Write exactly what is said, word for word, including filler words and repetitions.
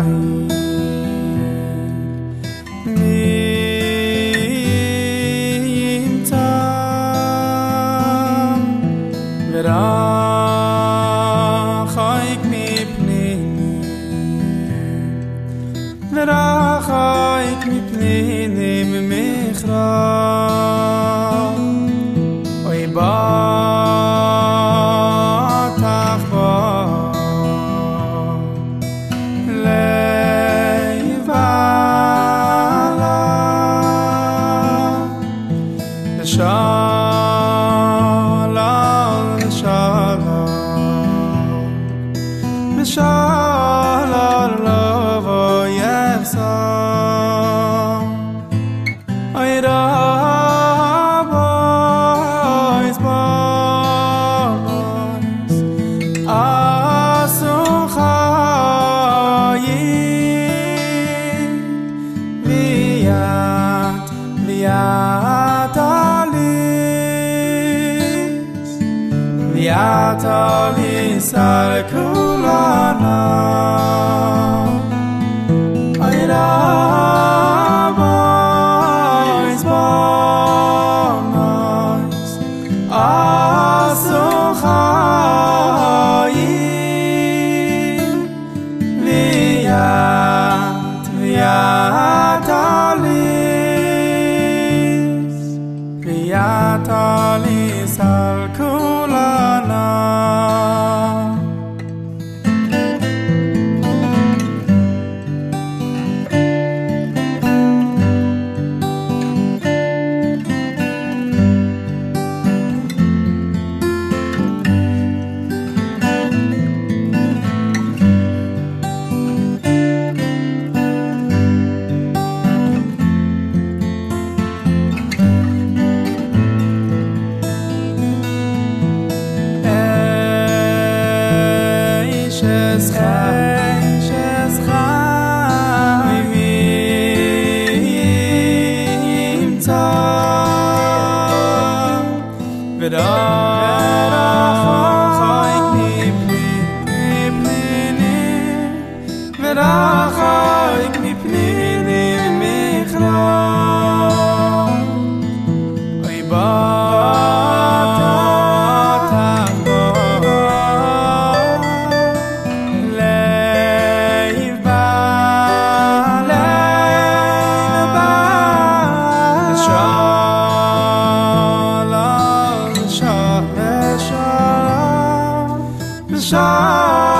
ורחוק מפניני ורחוק מפניני ממך אוי בטח בו לבלה לשלום לשלום לשלום לבוא יחסום אוי רבויס בויס עשו חיים ויאת ויאת עליס ויאת עליס על כולנו אוי רבויס בויס עשו חיים ויאת ויאת עליס ויאת עליס על כולנו Shes Chai, Shes Chai, Vivim Tzah, V'rachok mipnini, V'rachok mipnini michra, Oy b'tach bo Shalom,